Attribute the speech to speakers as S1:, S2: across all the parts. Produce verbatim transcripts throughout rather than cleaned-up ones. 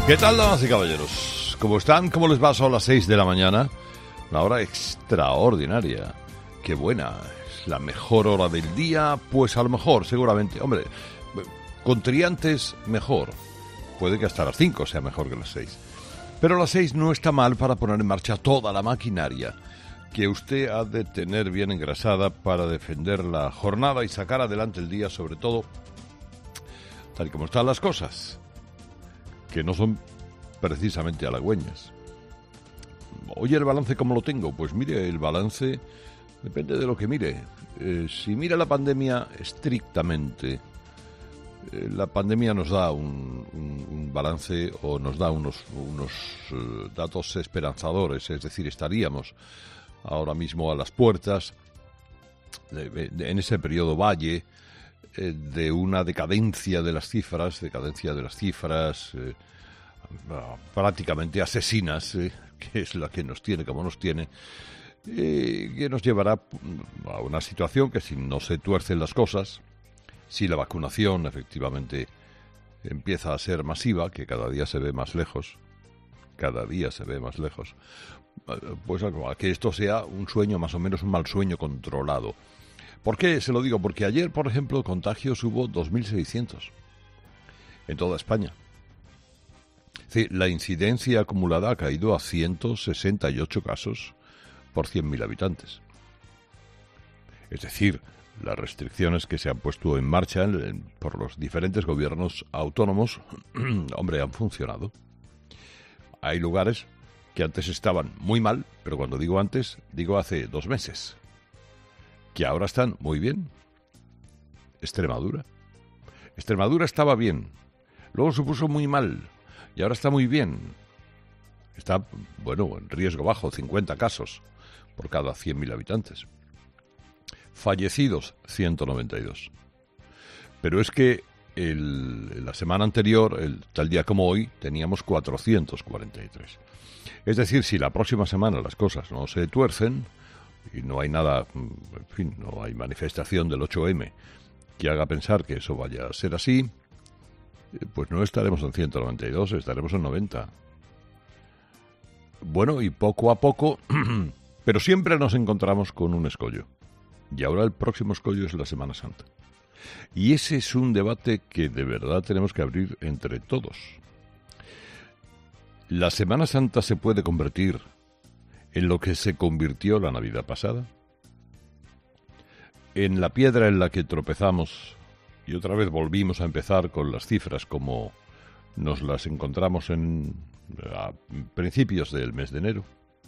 S1: ¿Qué tal, damas y caballeros? ¿Cómo están? ¿Cómo les va? Son las seis de la mañana. Una hora extraordinaria. Qué buena. Es la mejor hora del día. Pues a lo mejor, seguramente. Hombre, con triantes, mejor. Puede que hasta las cinco sea mejor que las seis. Pero las seis no está mal para poner en marcha toda la maquinaria que usted ha de tener bien engrasada para defender la jornada y sacar adelante el día, sobre todo, tal y como están las cosas, que no son precisamente halagüeñas. Oye, ¿el balance cómo lo tengo? Pues mire, el balance depende de lo que mire. Eh, si mira la pandemia estrictamente, eh, la pandemia nos da un, un, un balance o nos da unos, unos uh, datos esperanzadores, es decir, estaríamos ahora mismo a las puertas, de, de, en ese periodo valle, de una decadencia de las cifras, decadencia de las cifras eh, prácticamente asesinas, eh, que es la que nos tiene como nos tiene, eh, que nos llevará a una situación que si no se tuercen las cosas, si la vacunación efectivamente empieza a ser masiva, que cada día se ve más lejos, cada día se ve más lejos, pues a que esto sea un sueño, más o menos un mal sueño controlado. ¿Por qué se lo digo? Porque ayer, por ejemplo, contagios hubo dos mil seiscientos en toda España. Sí, la incidencia acumulada ha caído a ciento sesenta y ocho casos por cien mil habitantes. Es decir, las restricciones que se han puesto en marcha en, en, por los diferentes gobiernos autónomos, hombre, han funcionado. Hay lugares que antes estaban muy mal, pero cuando digo antes, digo hace dos meses. Que ahora están muy bien. Extremadura. Extremadura estaba bien. Luego se puso muy mal. Y ahora está muy bien. Está, bueno, en riesgo bajo, cincuenta casos por cada cien mil habitantes. Fallecidos, ciento noventa y dos. Pero es que el, la semana anterior, el, tal día como hoy, teníamos cuatrocientos cuarenta y tres. Es decir, si la próxima semana las cosas no se tuercen, y no hay nada, en fin, no hay manifestación del ocho eme que haga pensar que eso vaya a ser así, pues no estaremos en ciento noventa y dos, estaremos en noventa. Bueno, y poco a poco, pero siempre nos encontramos con un escollo. Y ahora el próximo escollo es la Semana Santa. Y ese es un debate que de verdad tenemos que abrir entre todos. ¿La Semana Santa se puede convertir en lo que se convirtió la Navidad pasada? En la piedra en la que tropezamos y otra vez volvimos a empezar con las cifras como nos las encontramos en a principios del mes de enero.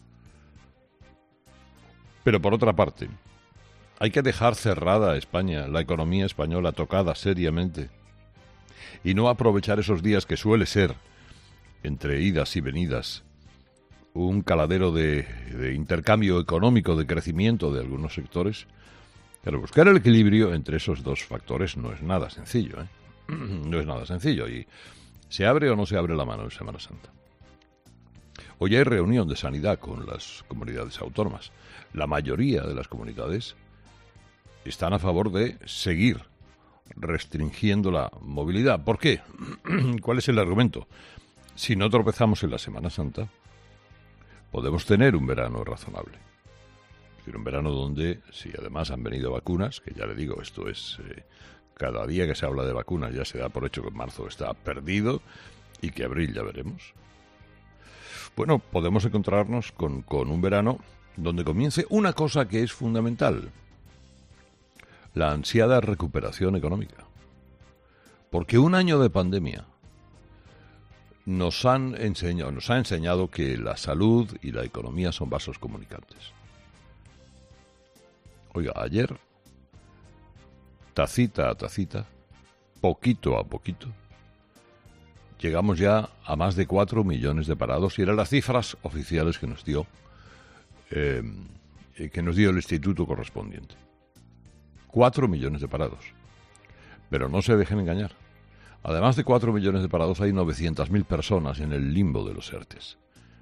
S1: Pero por otra parte, hay que dejar cerrada a España, la economía española tocada seriamente, y no aprovechar esos días que suele ser, entre idas y venidas, un caladero de, de intercambio económico, de crecimiento de algunos sectores. Pero buscar el equilibrio entre esos dos factores no es nada sencillo, ¿eh? No es nada sencillo. Y ¿se abre o no se abre la mano en Semana Santa? Hoy hay reunión de sanidad con las comunidades autónomas. La mayoría de las comunidades están a favor de seguir restringiendo la movilidad. ¿Por qué? ¿Cuál es el argumento? Si no tropezamos en la Semana Santa, podemos tener un verano razonable. Es decir, un verano donde, si además han venido vacunas, que ya le digo, esto es, eh, cada día que se habla de vacunas ya se da por hecho que marzo está perdido y que abril ya veremos. Bueno, podemos encontrarnos con, con un verano donde comience una cosa que es fundamental: la ansiada recuperación económica. Porque un año de pandemia nos han enseñado, nos ha enseñado que la salud y la economía son vasos comunicantes. Oiga, ayer, tacita a tacita, poquito a poquito, llegamos ya a más de cuatro millones de parados, y eran las cifras oficiales que nos dio, eh, que nos dio el instituto correspondiente. Cuatro millones de parados. Pero no se dejen engañar. Además de cuatro millones de parados, hay novecientas mil personas en el limbo de los ERTES.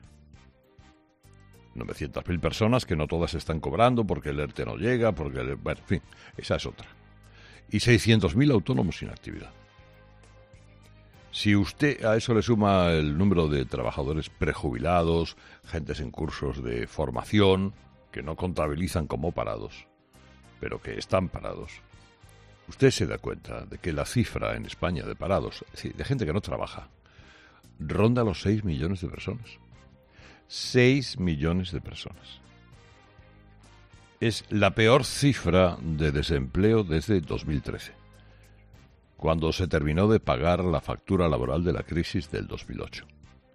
S1: novecientas mil personas que no todas están cobrando porque el ERTE no llega, porque el, bueno, en fin, esa es otra. Y seiscientos mil autónomos sin actividad. Si usted a eso le suma el número de trabajadores prejubilados, gentes en cursos de formación, que no contabilizan como parados, pero que están parados, usted se da cuenta de que la cifra en España de parados, es decir, de gente que no trabaja, ronda los seis millones de personas. seis millones de personas. Es la peor cifra de desempleo desde dos mil trece. Cuando se terminó de pagar la factura laboral de la crisis del dos mil ocho.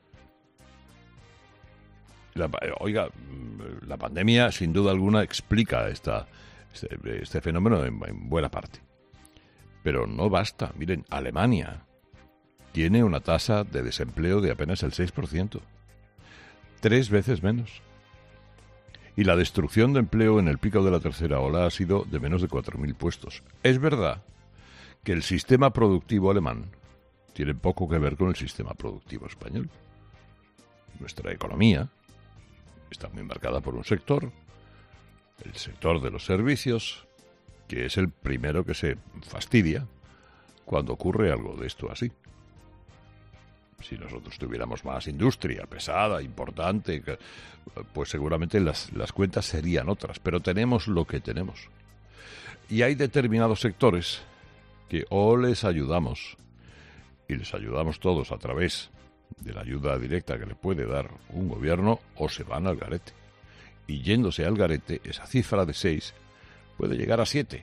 S1: La, oiga, la pandemia sin duda alguna explica esta, este, este fenómeno en, en buena parte. Pero no basta. Miren, Alemania tiene una tasa de desempleo de apenas el seis por ciento. Tres veces menos. Y la destrucción de empleo en el pico de la tercera ola ha sido de menos de cuatro mil puestos. Es verdad que el sistema productivo alemán tiene poco que ver con el sistema productivo español. Nuestra economía está muy marcada por un sector, el sector de los servicios, que es el primero que se fastidia cuando ocurre algo de esto así. Si nosotros tuviéramos más industria pesada, importante, pues seguramente las, las cuentas serían otras, pero tenemos lo que tenemos. Y hay determinados sectores que o les ayudamos, y les ayudamos todos a través de la ayuda directa que le puede dar un gobierno, o se van al garete. Y yéndose al garete, esa cifra de seis puede llegar a siete,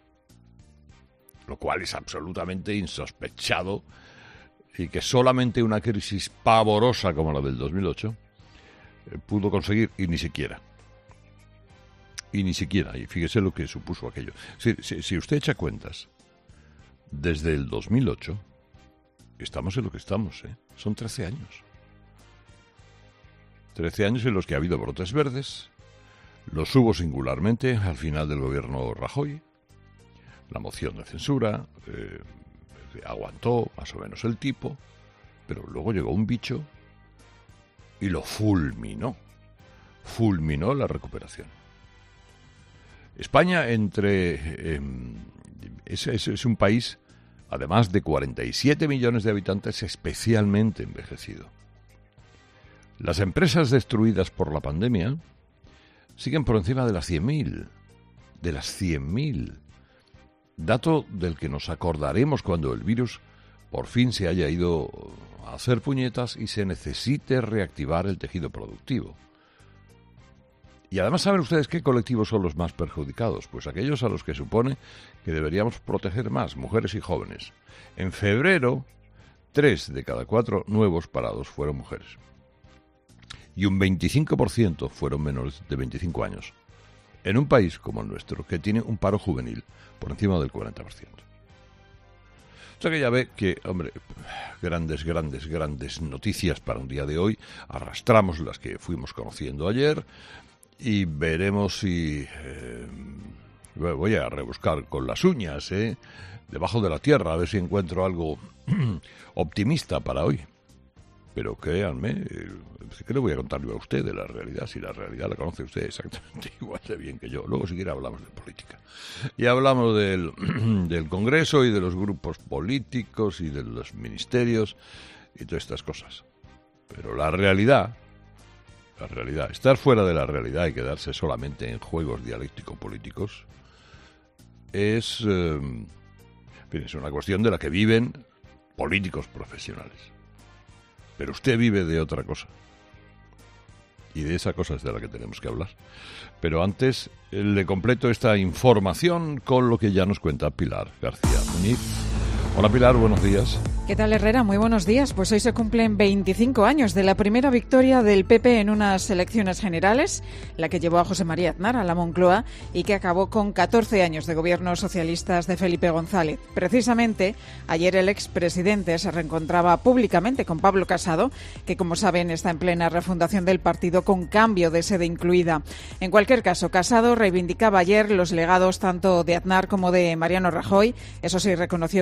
S1: lo cual es absolutamente insospechado, y que solamente una crisis pavorosa como la del dos mil ocho eh, pudo conseguir, y ni siquiera. Y ni siquiera, y fíjese lo que supuso aquello. Si, si, si usted echa cuentas, desde el dos mil ocho estamos en lo que estamos, ¿eh? Son trece años. trece años en los que ha habido brotes verdes, los hubo singularmente al final del gobierno Rajoy, la moción de censura, eh, aguantó más o menos el tipo, pero luego llegó un bicho y lo fulminó, fulminó la recuperación. España entre eh, es, es, es un país, además de cuarenta y siete millones de habitantes, especialmente envejecido. Las empresas destruidas por la pandemia siguen por encima de las cien mil, de las cien mil. Dato del que nos acordaremos cuando el virus por fin se haya ido a hacer puñetas y se necesite reactivar el tejido productivo. Y además, ¿saben ustedes qué colectivos son los más perjudicados? Pues aquellos a los que supone que deberíamos proteger más, mujeres y jóvenes. En febrero, tres de cada cuatro nuevos parados fueron mujeres. Y un veinticinco por ciento fueron menores de veinticinco años. En un país como el nuestro, que tiene un paro juvenil por encima del cuarenta por ciento. O sea que ya ve que, hombre, grandes, grandes, grandes noticias para un día de hoy. Arrastramos las que fuimos conociendo ayer y veremos si... Eh, voy a rebuscar con las uñas, ¿eh? Debajo de la tierra, a ver si encuentro algo optimista para hoy. Pero créanme, ¿qué le voy a contar yo a usted de la realidad? Si la realidad la conoce usted exactamente igual de bien que yo. Luego si quiere hablamos de política. Y hablamos del, del Congreso y de los grupos políticos y de los ministerios y todas estas cosas. Pero la realidad, la realidad, estar fuera de la realidad y quedarse solamente en juegos dialéctico-políticos es, eh, es una cuestión de la que viven políticos profesionales. Pero usted vive de otra cosa. Y de esa cosa es de la que tenemos que hablar. Pero antes le completo esta información con lo que ya nos cuenta Pilar García Muñiz. Hola Pilar, buenos días.
S2: ¿Qué tal, Herrera? Muy buenos días. Pues hoy se cumplen veinticinco años de la primera victoria del P P en unas elecciones generales, la que llevó a José María Aznar a la Moncloa y que acabó con catorce años de gobiernos socialistas de Felipe González. Precisamente, ayer el expresidente se reencontraba públicamente con Pablo Casado, que como saben está en plena refundación del partido con cambio de sede incluida. En cualquier caso, Casado reivindicaba ayer los legados tanto de Aznar como de Mariano Rajoy. Eso sí, reconoció que la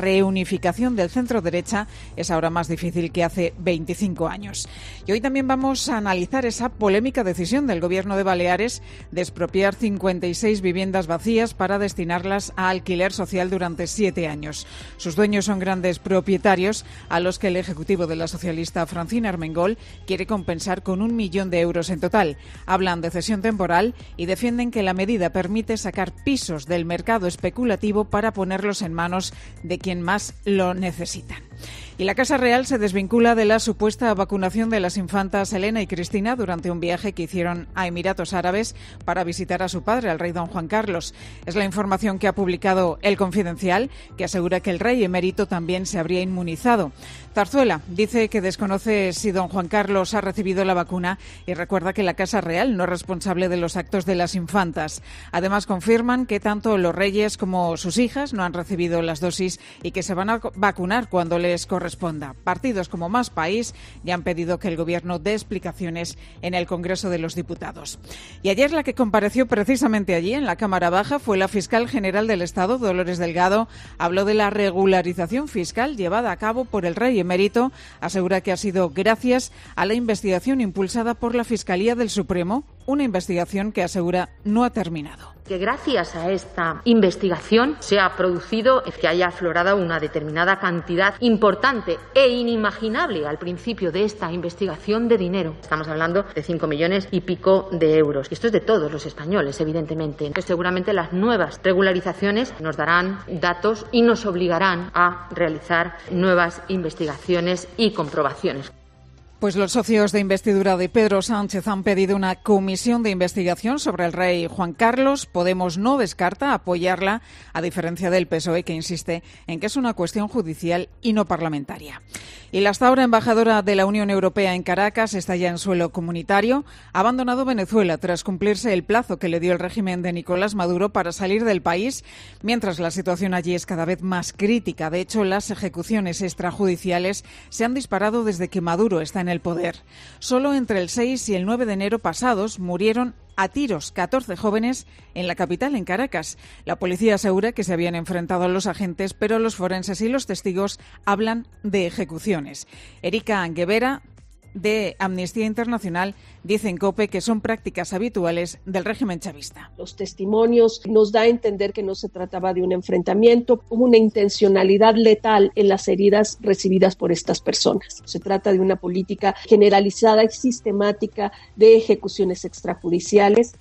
S2: reunificación del centro-derecha es ahora más difícil que hace veinticinco años. Y hoy también vamos a analizar esa polémica decisión del Gobierno de Baleares de expropiar cincuenta y seis viviendas vacías para destinarlas a alquiler social durante siete años. Sus dueños son grandes propietarios a los que el ejecutivo de la socialista Francina Armengol quiere compensar con un millón de euros en total. Hablan de cesión temporal y defienden que la medida permite sacar pisos del mercado especulativo para ponerlos en manos de quien más lo necesitan. Y la Casa Real se desvincula de la supuesta vacunación de las infantas Elena y Cristina durante un viaje que hicieron a Emiratos Árabes para visitar a su padre, al rey don Juan Carlos. Es la información que ha publicado El Confidencial, que asegura que el rey emérito también se habría inmunizado. Zarzuela dice que desconoce si don Juan Carlos ha recibido la vacuna y recuerda que la Casa Real no es responsable de los actos de las infantas. Además, confirman que tanto los reyes como sus hijas no han recibido las dosis y que se van a vacunar cuando les corresponda. Partidos como Más País ya han pedido que el Gobierno dé explicaciones en el Congreso de los Diputados. Y ayer la que compareció precisamente allí, en la Cámara Baja, fue la fiscal general del Estado, Dolores Delgado. Habló de la regularización fiscal llevada a cabo por el rey emérito. Asegura que ha sido gracias a la investigación impulsada por la Fiscalía del Supremo, una investigación que asegura no ha terminado.
S3: Que gracias a esta investigación se ha producido que haya aflorado una determinada cantidad importante e inimaginable al principio de esta investigación de dinero. Estamos hablando de cinco millones y pico de euros. Esto es de todos los españoles, evidentemente. Entonces, seguramente las nuevas regularizaciones nos darán datos y nos obligarán a realizar nuevas investigaciones y comprobaciones.
S2: Pues los socios de investidura de Pedro Sánchez han pedido una comisión de investigación sobre el rey Juan Carlos. Podemos no descarta apoyarla, a diferencia del P S O E, que insiste en que es una cuestión judicial y no parlamentaria. Y la hasta ahora embajadora de la Unión Europea en Caracas está ya en suelo comunitario. Ha abandonado Venezuela tras cumplirse el plazo que le dio el régimen de Nicolás Maduro para salir del país, mientras la situación allí es cada vez más crítica. De hecho, las ejecuciones extrajudiciales se han disparado desde que Maduro está en el poder. Solo entre el seis y el nueve de enero pasados murieron a tiros catorce jóvenes en la capital, en Caracas. La policía asegura que se habían enfrentado a los agentes, pero los forenses y los testigos hablan de ejecuciones. Erika Anguevera, de Amnistía Internacional, dice en COPE que son prácticas habituales del régimen chavista.
S4: Los testimonios nos da a entender que no se trataba de un enfrentamiento, hubo una intencionalidad letal en las heridas recibidas por estas personas. Se trata de una política generalizada y sistemática de ejecuciones extrajudiciales.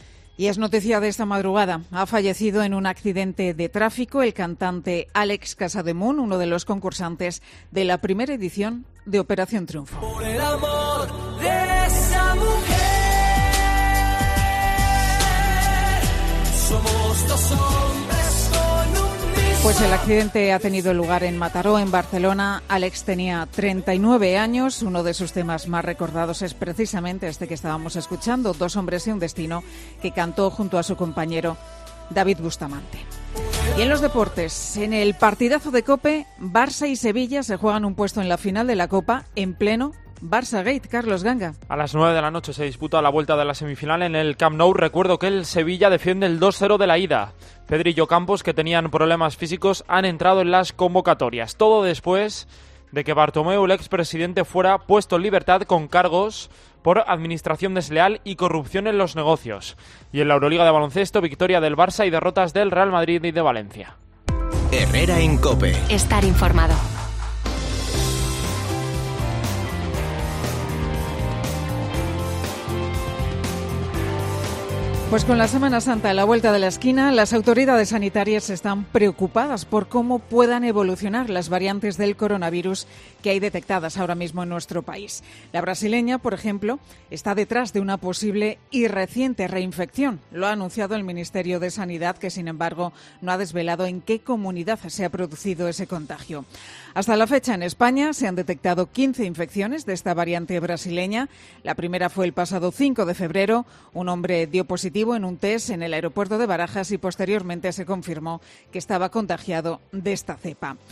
S2: Y es noticia de esta madrugada. Ha fallecido en un accidente de tráfico el cantante Alex Casademunt, uno de los concursantes de la primera edición de Operación Triunfo.
S5: Por el amor de esa mujer, somos dos hombres con un mismo...
S2: Pues el accidente ha tenido lugar en Mataró, en Barcelona. Alex tenía treinta y nueve años. Uno de sus temas más recordados es precisamente este que estábamos escuchando, Dos hombres y un destino, que cantó junto a su compañero David Bustamante. Y en los deportes, en el partidazo de COPE, Barça y Sevilla se juegan un puesto en la final de la Copa en pleno Barça Gate. Carlos Ganga.
S6: A las nueve de la noche se disputa la vuelta de la semifinal en el Camp Nou. Recuerdo que el Sevilla defiende el dos cero de la ida. Pedri y Ocampos, que tenían problemas físicos, han entrado en las convocatorias. Todo después de que Bartomeu, el expresidente, fuera puesto en libertad con cargos por administración desleal y corrupción en los negocios. Y en la Euroliga de baloncesto, victoria del Barça y derrotas del Real Madrid y de Valencia.
S7: Herrera en COPE.
S8: Estar informado.
S2: Pues con la Semana Santa a la vuelta de la esquina, las autoridades sanitarias están preocupadas por cómo puedan evolucionar las variantes del coronavirus que hay detectadas ahora mismo en nuestro país. La brasileña, por ejemplo, está detrás de una posible y reciente reinfección. Lo ha anunciado el Ministerio de Sanidad, que sin embargo no ha desvelado en qué comunidad se ha producido ese contagio. Hasta la fecha en España se han detectado quince infecciones de esta variante brasileña. La primera fue el pasado cinco de febrero. Un hombre dio positivo en un test en el aeropuerto de Barajas y posteriormente se confirmó que estaba contagiado de esta cepa.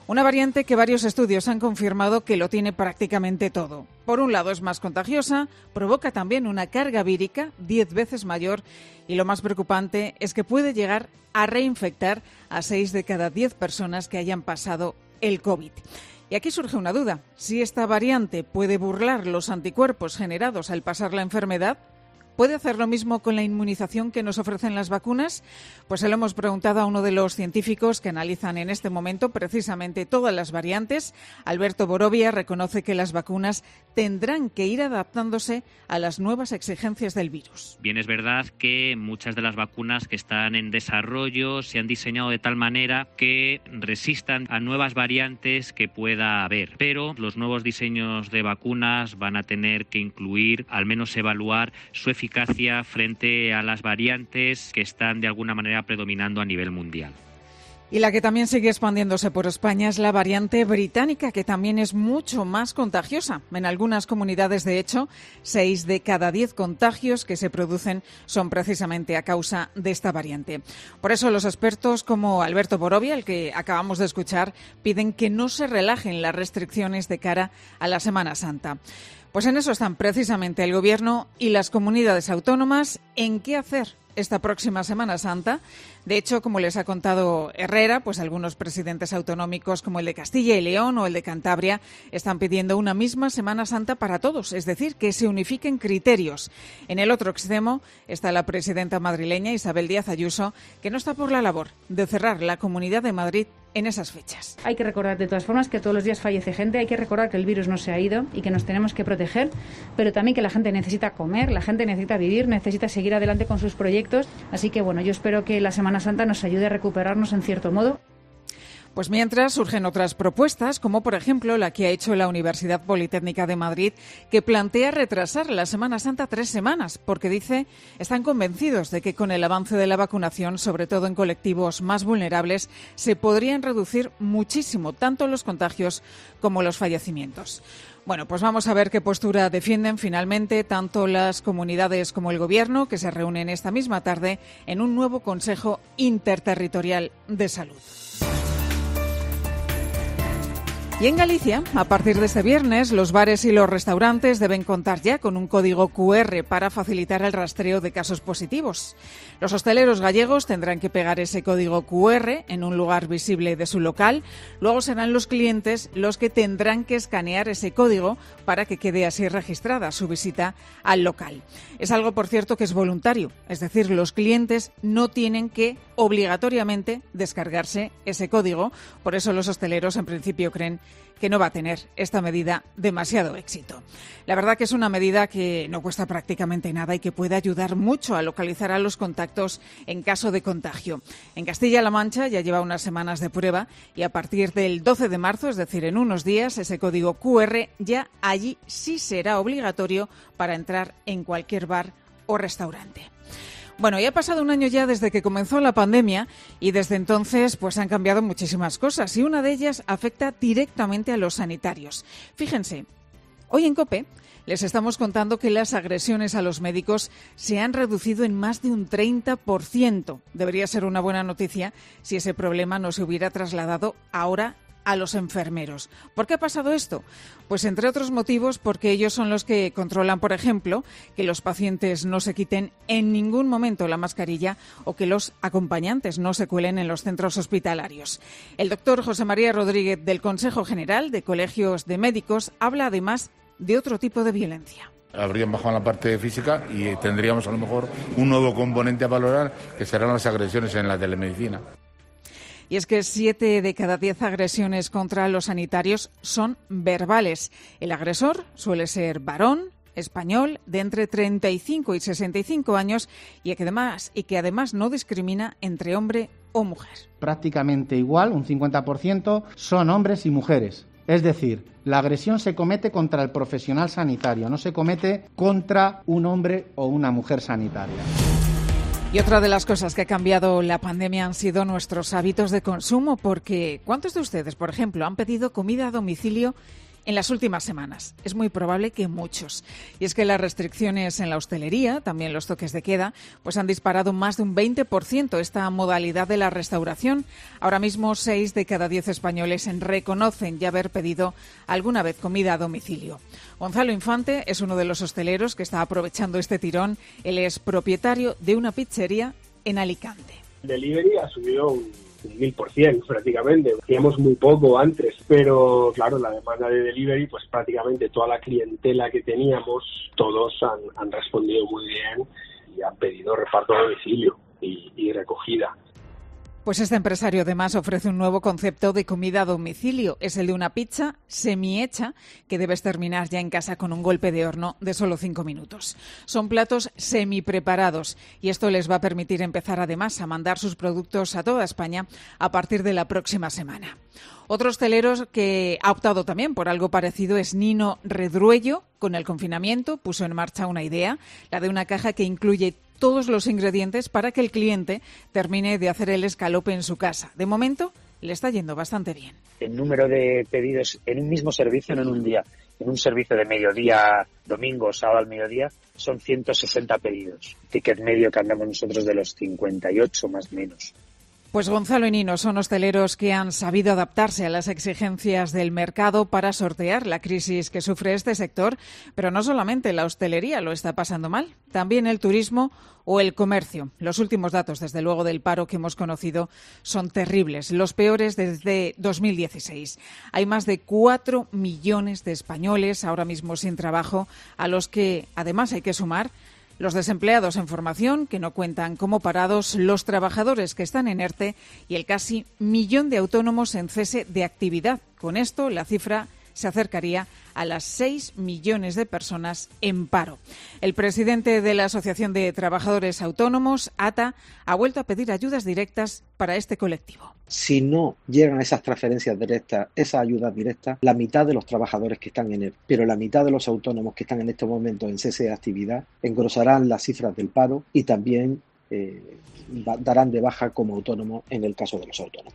S2: Una variante que varios estudios han confirmado que lo tiene prácticamente todo. Por un lado es más contagiosa, provoca también una carga vírica diez veces mayor y lo más preocupante es que puede llegar a reinfectar a seis de cada diez personas que hayan pasado el COVID. Y aquí surge una duda. Si esta variante puede burlar los anticuerpos generados al pasar la enfermedad, ¿puede hacer lo mismo con la inmunización que nos ofrecen las vacunas? Pues se lo hemos preguntado a uno de los científicos que analizan en este momento precisamente todas las variantes. Alberto Borovia reconoce que las vacunas tendrán que ir adaptándose a las nuevas exigencias del virus.
S8: Bien, es verdad que muchas de las vacunas que están en desarrollo se han diseñado de tal manera que resistan a nuevas variantes que pueda haber, pero los nuevos diseños de vacunas van a tener que incluir, al menos evaluar su eficacia frente a las variantes que están de alguna manera predominando a nivel mundial.
S2: Y la que también sigue expandiéndose por España es la variante británica, que también es mucho más contagiosa. En algunas comunidades, de hecho, seis de cada diez contagios que se producen son precisamente a causa de esta variante. Por eso los expertos como Alberto Borovia, el que acabamos de escuchar, piden que no se relajen las restricciones de cara a la Semana Santa. Pues en eso están precisamente el Gobierno y las comunidades autónomas en qué hacer esta próxima Semana Santa. De hecho, como les ha contado Herrera, pues algunos presidentes autonómicos como el de Castilla y León o el de Cantabria están pidiendo una misma Semana Santa para todos, es decir, que se unifiquen criterios. En el otro extremo está la presidenta madrileña Isabel Díaz Ayuso, que no está por la labor de cerrar la Comunidad de Madrid en esas fechas.
S9: Hay que recordar de todas formas que todos los días fallece gente, hay que recordar que el virus no se ha ido y que nos tenemos que proteger, pero también que la gente necesita comer, la gente necesita vivir, necesita seguir adelante con sus proyectos. Así que bueno, yo espero que la Semana Santa nos ayude a recuperarnos en cierto modo.
S2: Pues mientras surgen otras propuestas, como por ejemplo la que ha hecho la Universidad Politécnica de Madrid, que plantea retrasar la Semana Santa tres semanas, porque dice están convencidos de que con el avance de la vacunación, sobre todo en colectivos más vulnerables, se podrían reducir muchísimo tanto los contagios como los fallecimientos. Bueno, pues vamos a ver qué postura defienden finalmente tanto las comunidades como el Gobierno, que se reúnen esta misma tarde en un nuevo Consejo Interterritorial de Salud. Y en Galicia, a partir de este viernes, los bares y los restaurantes deben contar ya con un código cu erre para facilitar el rastreo de casos positivos. Los hosteleros gallegos tendrán que pegar ese código cu erre en un lugar visible de su local. Luego serán los clientes los que tendrán que escanear ese código para que quede así registrada su visita al local. Es algo, por cierto, que es voluntario. Es decir, los clientes no tienen que obligatoriamente descargarse ese código. Por eso los hosteleros, en principio, creen que no va a tener esta medida demasiado éxito. La verdad que es una medida que no cuesta prácticamente nada y que puede ayudar mucho a localizar a los contactos en caso de contagio. En Castilla-La Mancha ya lleva unas semanas de prueba y a partir del doce de marzo, es decir, en unos días, ese código cu erre ya allí sí será obligatorio para entrar en cualquier bar o restaurante. Bueno, ya ha pasado un año ya desde que comenzó la pandemia y desde entonces pues han cambiado muchísimas cosas y una de ellas afecta directamente a los sanitarios. Fíjense, hoy en COPE les estamos contando que las agresiones a los médicos se han reducido en más de un treinta por ciento. Debería ser una buena noticia si ese problema no se hubiera trasladado ahora a los enfermeros. ¿Por qué ha pasado esto? Pues entre otros motivos porque ellos son los que controlan, por ejemplo, que los pacientes no se quiten en ningún momento la mascarilla o que los acompañantes no se cuelen en los centros hospitalarios. El doctor José María Rodríguez del Consejo General de Colegios de Médicos habla además de otro tipo de violencia.
S10: Habrían bajado en la parte física y tendríamos a lo mejor un nuevo componente a valorar, que serán las agresiones en la telemedicina.
S2: Y es que siete de cada diez agresiones contra los sanitarios son verbales. El agresor suele ser varón, español, de entre treinta y cinco y sesenta y cinco años y que además, y que además no discrimina entre hombre o mujer.
S11: Prácticamente igual, un cincuenta por ciento, son hombres y mujeres. Es decir, la agresión se comete contra el profesional sanitario, no se comete contra un hombre o una mujer sanitaria.
S2: Y otra de las cosas que ha cambiado la pandemia han sido nuestros hábitos de consumo, porque ¿cuántos de ustedes, por ejemplo, han pedido comida a domicilio en las últimas semanas. Es muy probable que muchos. Y es que las restricciones en la hostelería, también los toques de queda, pues han disparado más de un veinte por ciento esta modalidad de la restauración. Ahora mismo, seis de cada diez españoles reconocen ya haber pedido alguna vez comida a domicilio. Gonzalo Infante es uno de los hosteleros que está aprovechando este tirón. Él es propietario de una pizzería en Alicante.
S12: Delivery ha subido un mil por ciento prácticamente. Hacíamos muy poco antes, pero claro, la demanda de delivery, pues prácticamente toda la clientela que teníamos, todos han, han respondido muy bien y han pedido reparto a domicilio y, y recogida.
S2: Pues este empresario además ofrece un nuevo concepto de comida a domicilio. Es el de una pizza semi-hecha que debes terminar ya en casa con un golpe de horno de solo cinco minutos. Son platos semi-preparados y esto les va a permitir empezar además a mandar sus productos a toda España a partir de la próxima semana. Otro hostelero que ha optado también por algo parecido es Nino Redruello. Con el confinamiento puso en marcha una idea, la de una caja que incluye todos los ingredientes para que el cliente termine de hacer el escalope en su casa. De momento, le está yendo bastante bien.
S13: El número de pedidos en un mismo servicio, no en un día, en un servicio de mediodía, domingo, sábado al mediodía, son ciento sesenta pedidos. Ticket medio que andamos nosotros de los cincuenta y ocho más o menos.
S2: Pues Gonzalo y Nino son hosteleros que han sabido adaptarse a las exigencias del mercado para sortear la crisis que sufre este sector, pero no solamente la hostelería lo está pasando mal, también el turismo o el comercio. Los últimos datos, desde luego, del paro que hemos conocido son terribles, los peores desde dos mil dieciséis. Hay más de cuatro millones de españoles ahora mismo sin trabajo, a los que además hay que sumar los desempleados en formación, que no cuentan como parados, los trabajadores que están en ERTE y el casi millón de autónomos en cese de actividad. Con esto, la cifra se acercaría a las seis millones de personas en paro. El presidente de la Asociación de Trabajadores Autónomos, ATA, ha vuelto a pedir ayudas directas para este colectivo.
S14: Si no llegan esas transferencias directas, esas ayudas directas, la mitad de los trabajadores que están en ERTE, pero la mitad de los autónomos que están en estos momentos en cese de actividad, engrosarán las cifras del paro y también eh, darán de baja como autónomos en el caso de los autónomos.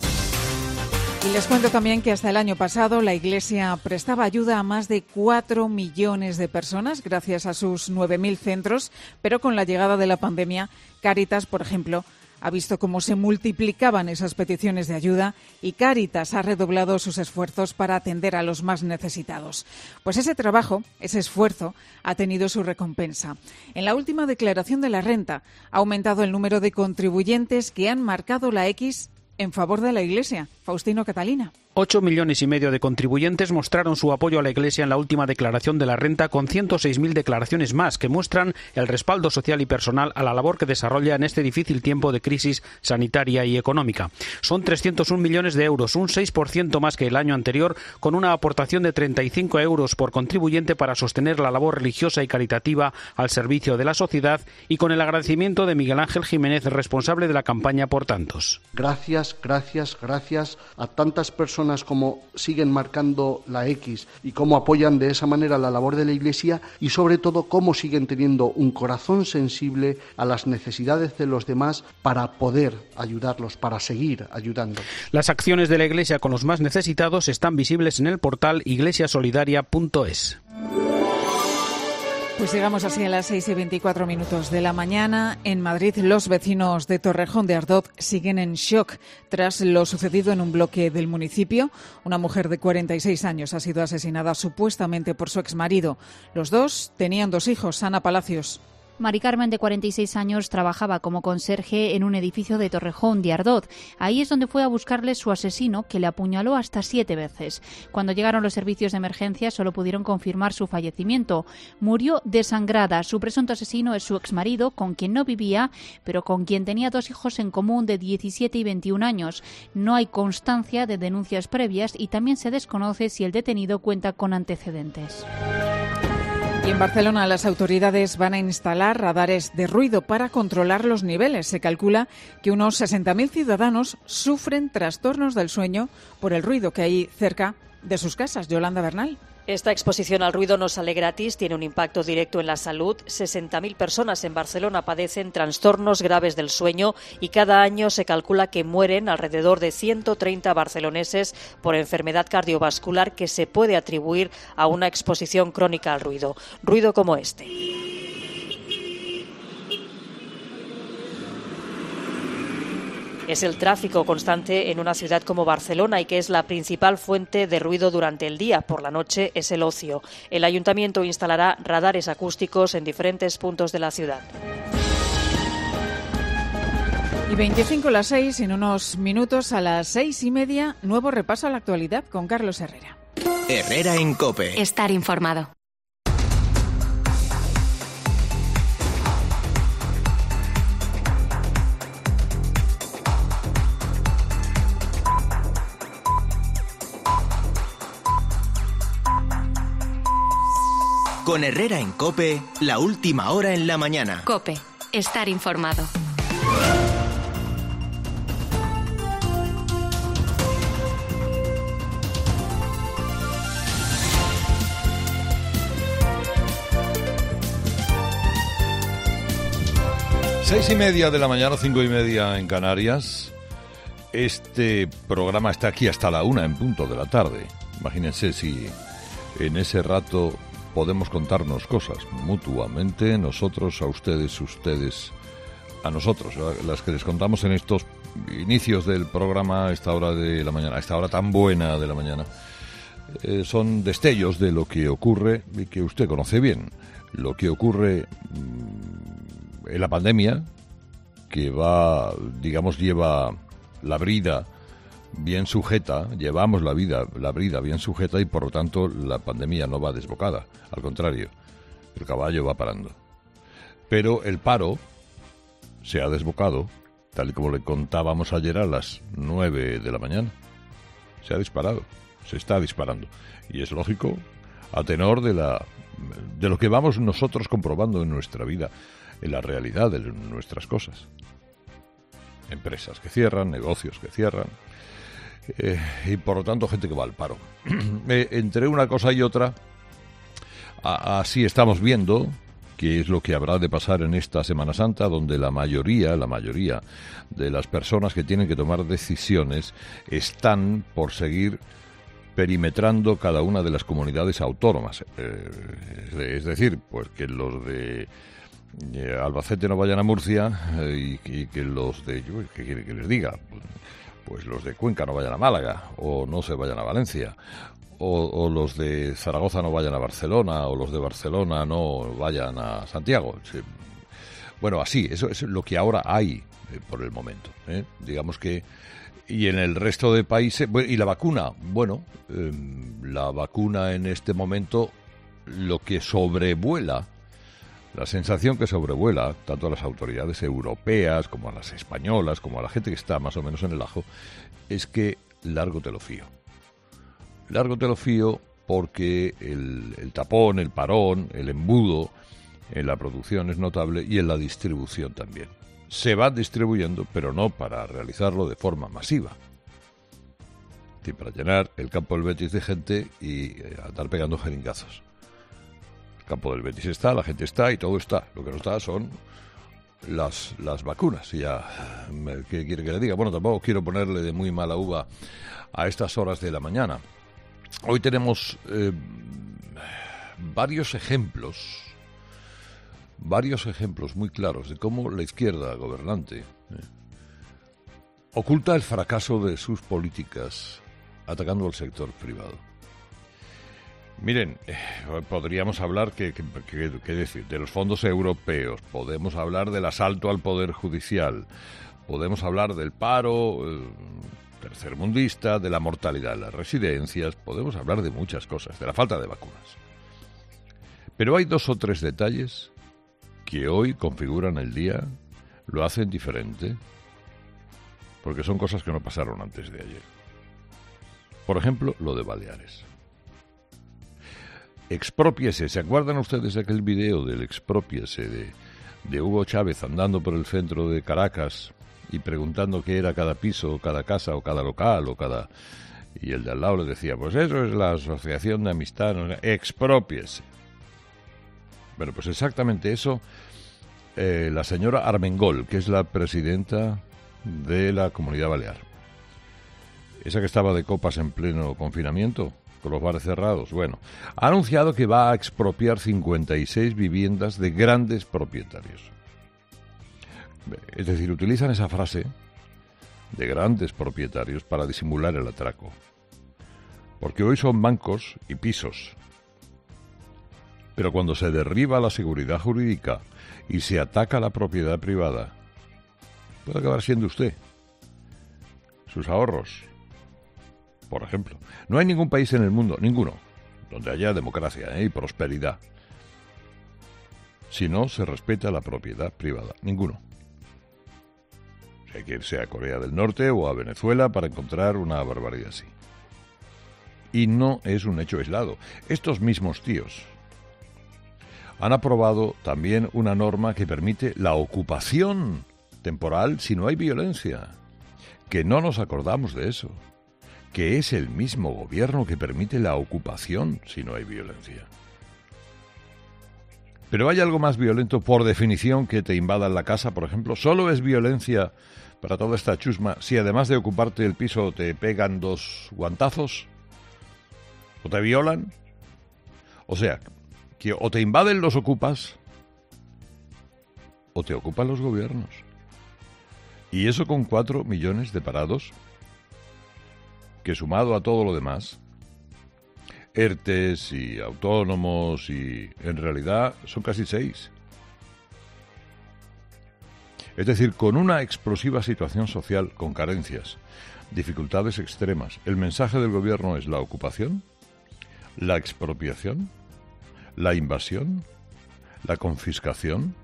S2: Y les cuento también que hasta el año pasado la Iglesia prestaba ayuda a más de cuatro millones de personas gracias a sus nueve mil centros, pero con la llegada de la pandemia, Cáritas, por ejemplo, ha visto cómo se multiplicaban esas peticiones de ayuda y Cáritas ha redoblado sus esfuerzos para atender a los más necesitados. Pues ese trabajo, ese esfuerzo, ha tenido su recompensa. En la última declaración de la renta ha aumentado el número de contribuyentes que han marcado la X en favor de la Iglesia. Faustino Catalina.
S15: Ocho millones y medio de contribuyentes mostraron su apoyo a la Iglesia en la última declaración de la renta, con ciento seis mil declaraciones más que muestran el respaldo social y personal a la labor que desarrolla en este difícil tiempo de crisis sanitaria y económica. Son trescientos un millones de euros, un seis por ciento más que el año anterior, con una aportación de treinta y cinco euros por contribuyente para sostener la labor religiosa y caritativa al servicio de la sociedad, y con el agradecimiento de Miguel Ángel Jiménez, responsable de la campaña Por Tantos.
S16: Gracias, gracias, gracias a tantas personas como siguen marcando la X y cómo apoyan de esa manera la labor de la Iglesia, y sobre todo cómo siguen teniendo un corazón sensible a las necesidades de los demás para poder ayudarlos, para seguir ayudando.
S15: Las acciones de la Iglesia con los más necesitados están visibles en el portal iglesia solidaria punto es.
S2: Pues llegamos así a las seis y veinticuatro minutos de la mañana. En Madrid, los vecinos de Torrejón de Ardoz siguen en shock tras lo sucedido en un bloque del municipio. Una mujer de cuarenta y seis años ha sido asesinada supuestamente por su exmarido. Los dos tenían dos hijos. Ana Palacios.
S17: Mari Carmen, de cuarenta y seis años, trabajaba como conserje en un edificio de Torrejón de Ardoz. Ahí es donde fue a buscarle su asesino, que le apuñaló hasta siete veces. Cuando llegaron los servicios de emergencia, solo pudieron confirmar su fallecimiento. Murió desangrada. Su presunto asesino es su exmarido, con quien no vivía, pero con quien tenía dos hijos en común de diecisiete y veintiún años. No hay constancia de denuncias previas y también se desconoce si el detenido cuenta con antecedentes.
S2: Y en Barcelona las autoridades van a instalar radares de ruido para controlar los niveles. Se calcula que unos sesenta mil ciudadanos sufren trastornos del sueño por el ruido que hay cerca de sus casas. Yolanda Bernal.
S18: Esta exposición al ruido no sale gratis, tiene un impacto directo en la salud. sesenta mil personas en Barcelona padecen trastornos graves del sueño y cada año se calcula que mueren alrededor de ciento treinta barceloneses por enfermedad cardiovascular que se puede atribuir a una exposición crónica al ruido. Ruido como este. Es el tráfico constante en una ciudad como Barcelona y que es la principal fuente de ruido durante el día. Por la noche es el ocio. El ayuntamiento instalará radares acústicos en diferentes puntos de la ciudad.
S2: Y veinticinco a las seis, en unos minutos a las seis y media, nuevo repaso a la actualidad con Carlos Herrera.
S7: Herrera en COPE.
S19: Estar informado.
S7: Con Herrera en COPE, la última hora en la mañana.
S19: COPE, estar informado.
S1: Seis y media de la mañana, cinco y media en Canarias. Este programa está aquí hasta la una en punto de la tarde. Imagínense si en ese rato podemos contarnos cosas mutuamente, nosotros a ustedes, ustedes a nosotros, las que les contamos en estos inicios del programa a esta hora de la mañana, a esta hora tan buena de la mañana. Eh, son destellos de lo que ocurre y que usted conoce bien. Lo que ocurre mmm, en la pandemia, que va, digamos, lleva la brida bien sujeta, llevamos la vida, la brida bien sujeta y por lo tanto la pandemia no va desbocada, al contrario, el caballo va parando. Pero el paro se ha desbocado, tal y como le contábamos ayer a las nueve de la mañana. Se ha disparado, se está disparando. Y es lógico, a tenor de la de lo que vamos nosotros comprobando en nuestra vida, en la realidad de nuestras cosas. Empresas que cierran, negocios que cierran, Eh, y por lo tanto gente que va al paro. eh, entre una cosa y otra, a, así estamos viendo qué es lo que habrá de pasar en esta Semana Santa, donde la mayoría, la mayoría de las personas que tienen que tomar decisiones están por seguir perimetrando cada una de las comunidades autónomas. Eh, es decir, pues que los de eh, Albacete no vayan a Murcia eh, y, y que los de... ¿Qué quiere que les diga? Pues, pues los de Cuenca no vayan a Málaga, o no se vayan a Valencia, o, o los de Zaragoza no vayan a Barcelona, o los de Barcelona no vayan a Santiago. Sí. Bueno, así, eso es lo que ahora hay eh, por el momento. ¿eh? Digamos que, y en el resto de países, bueno, y la vacuna, bueno, eh, la vacuna en este momento, lo que sobrevuela, la sensación que sobrevuela tanto a las autoridades europeas como a las españolas, como a la gente que está más o menos en el ajo, es que largo te lo fío. Largo te lo fío porque el, el tapón, el parón, el embudo en la producción es notable y en la distribución también. Se va distribuyendo, pero no para realizarlo de forma masiva. Es decir, para llenar el campo del Betis de gente y eh, andar pegando jeringazos. El campo del Betis está, la gente está y todo está. Lo que no está son las, las vacunas. Y ya, ¿qué quiere que le diga? Bueno, tampoco quiero ponerle de muy mala uva a estas horas de la mañana. Hoy tenemos eh, varios ejemplos, varios ejemplos muy claros de cómo la izquierda gobernante eh, oculta el fracaso de sus políticas atacando al sector privado. Miren, eh, podríamos hablar, que, que, que, que decir, de los fondos europeos, podemos hablar del asalto al Poder Judicial, podemos hablar del paro eh, tercermundista, de la mortalidad en las residencias, podemos hablar de muchas cosas, de la falta de vacunas. Pero hay dos o tres detalles que hoy configuran el día, lo hacen diferente, porque son cosas que no pasaron antes de ayer. Por ejemplo, lo de Baleares. Expropiese, ¿se acuerdan ustedes de aquel video del expropiese de, de Hugo Chávez andando por el centro de Caracas y preguntando qué era cada piso, o cada casa, o cada local, o cada Y el de al lado le decía, pues eso es la asociación de amistad, no sé, exprópiese. Bueno, pues exactamente eso, eh, la señora Armengol, que es la presidenta de la Comunidad Balear. Esa que estaba de copas en pleno confinamiento, con los bares cerrados. Bueno, ha anunciado que va a expropiar cincuenta y seis viviendas de grandes propietarios. Es decir, utilizan esa frase de grandes propietarios para disimular el atraco. Porque hoy son bancos y pisos. Pero cuando se derriba la seguridad jurídica y se ataca la propiedad privada, puede acabar siendo usted. Sus ahorros, por ejemplo. No hay ningún país en el mundo, ninguno, donde haya democracia, ¿eh? y prosperidad, si no se respeta la propiedad privada. Ninguno. Hay que irse a Corea del Norte o a Venezuela para encontrar una barbaridad así. Y no es un hecho aislado. Estos mismos tíos han aprobado también una norma que permite la ocupación temporal si no hay violencia. Que no nos acordamos de eso. Que es el mismo gobierno que permite la ocupación si no hay violencia. Pero hay algo más violento por definición que te invadan la casa, por ejemplo. Solo es violencia para toda esta chusma si además de ocuparte el piso te pegan dos guantazos o te violan. O sea, que o te invaden los ocupas o te ocupan los gobiernos. Y eso con cuatro millones de parados, que sumado a todo lo demás, ERTES y autónomos, y en realidad son casi seis. Es decir, con una explosiva situación social con carencias, dificultades extremas, el mensaje del gobierno es la ocupación, la expropiación, la invasión, la confiscación.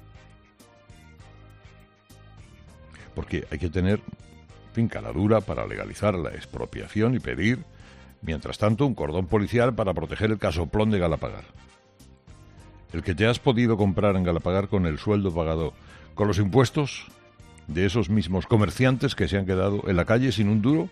S1: Porque hay que tener, en fin, caladura para legalizar la expropiación y pedir, mientras tanto, un cordón policial para proteger el casoplón de Galapagar. El que te has podido comprar en Galapagar con el sueldo pagado, con los impuestos de esos mismos comerciantes que se han quedado en la calle sin un duro,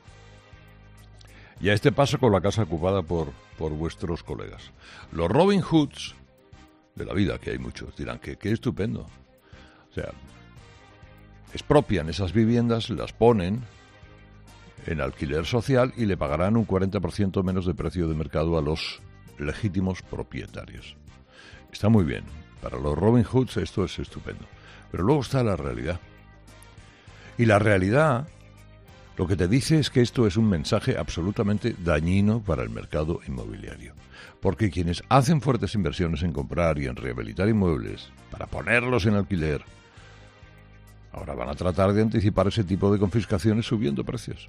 S1: y a este paso con la casa ocupada por, por vuestros colegas. Los Robin Hoods de la vida, que hay muchos, dirán que qué estupendo. O sea, expropian esas viviendas, las ponen en alquiler social y le pagarán un cuarenta por ciento menos de precio de mercado a los legítimos propietarios. Está muy bien. Para los Robin Hoods esto es estupendo. Pero luego está la realidad. Y la realidad lo que te dice es que esto es un mensaje absolutamente dañino para el mercado inmobiliario. Porque quienes hacen fuertes inversiones en comprar y en rehabilitar inmuebles para ponerlos en alquiler, ahora van a tratar de anticipar ese tipo de confiscaciones subiendo precios.